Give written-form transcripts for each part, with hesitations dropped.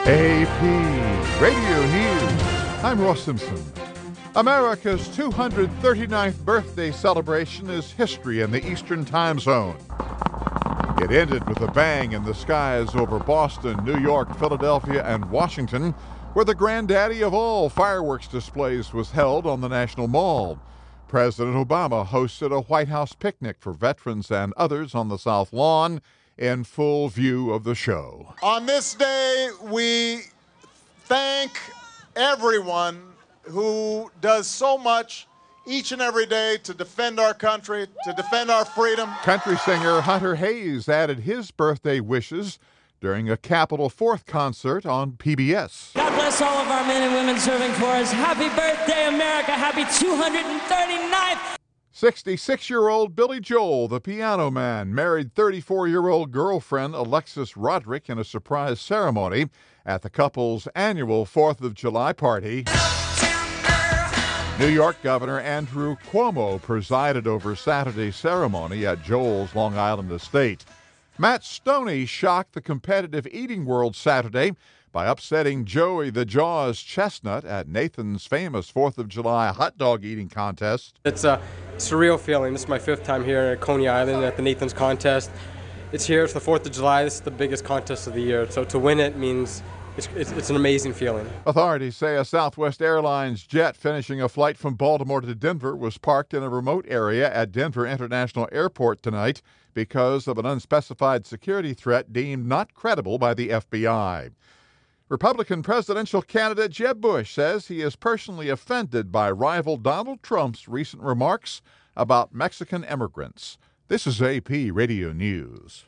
AP Radio News. I'm Ross Simpson. America's 239th birthday celebration is history in the Eastern Time Zone. It ended with a bang in the skies over Boston, New York, Philadelphia, and Washington, where the granddaddy of all fireworks displays was held on the National Mall. President Obama hosted a White House picnic for veterans and others on the South Lawn in full view of the show. On this day, we thank everyone who does so much each and every day to defend our country, to defend our freedom. Country singer Hunter Hayes added his birthday wishes during a Capitol Fourth concert on PBS. God bless all of our men and women serving for us. Happy birthday, America. Happy 239th. 66-year-old Billy Joel, the piano man, married 34-year-old girlfriend Alexis Roderick in a surprise ceremony at the couple's annual 4th of July party. New York Governor Andrew Cuomo presided over Saturday's ceremony at Joel's Long Island estate. Matt Stoney shocked the competitive eating world Saturday by upsetting Joey the Jaws Chestnut at Nathan's famous 4th of July hot dog eating contest. It's a surreal feeling. This is my 5th time here at Coney Island at the Nathan's contest. It's here, it's the 4th of July. This is the biggest contest of the year. So to win it means it's an amazing feeling. Authorities say a Southwest Airlines jet finishing a flight from Baltimore to Denver was parked in a remote area at Denver International Airport tonight because of an unspecified security threat deemed not credible by the FBI. Republican presidential candidate Jeb Bush says he is personally offended by rival Donald Trump's recent remarks about Mexican immigrants. This is AP Radio News.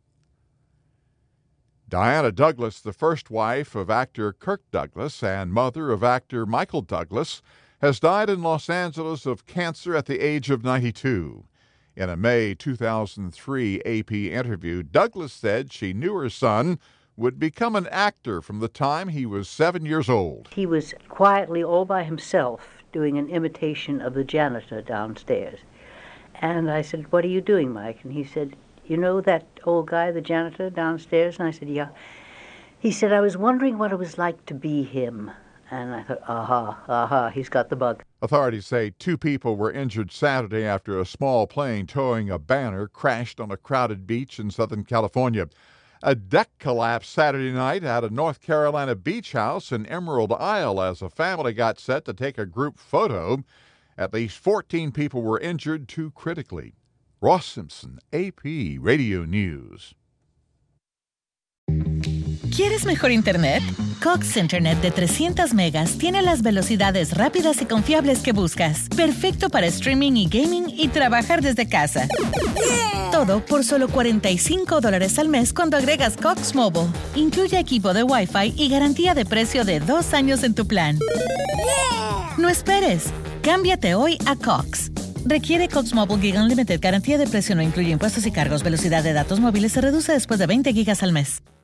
Diana Douglas, the first wife of actor Kirk Douglas and mother of actor Michael Douglas, has died in Los Angeles of cancer at the age of 92. In a May 2003 AP interview, Douglas said she knew her son would become an actor from the time he was 7 years old. He was quietly all by himself doing an imitation of the janitor downstairs. And I said, "What are you doing, Mike?" And he said, "You know that old guy, the janitor downstairs?" And I said, "Yeah." He said, "I was wondering what it was like to be him." And I thought, he's got the bug. Authorities say 2 people were injured Saturday after a small plane towing a banner crashed on a crowded beach in Southern California. A deck collapsed Saturday night at a North Carolina beach house in Emerald Isle as a family got set to take a group photo. At least 14 people were injured, 2 critically. Ross Simpson, AP Radio News. ¿Quieres mejor internet? Cox Internet de 300 megas tiene las velocidades rápidas y confiables que buscas. Perfecto para streaming y gaming y trabajar desde casa. Todo por solo $45 al mes cuando agregas Cox Mobile. Incluye equipo de Wi-Fi y garantía de precio de 2 años en tu plan. No esperes. Cámbiate hoy a Cox. Requiere Cox Mobile Gig Unlimited. Garantía de precio no incluye impuestos y cargos. Velocidad de datos móviles se reduce después de 20 gigas al mes.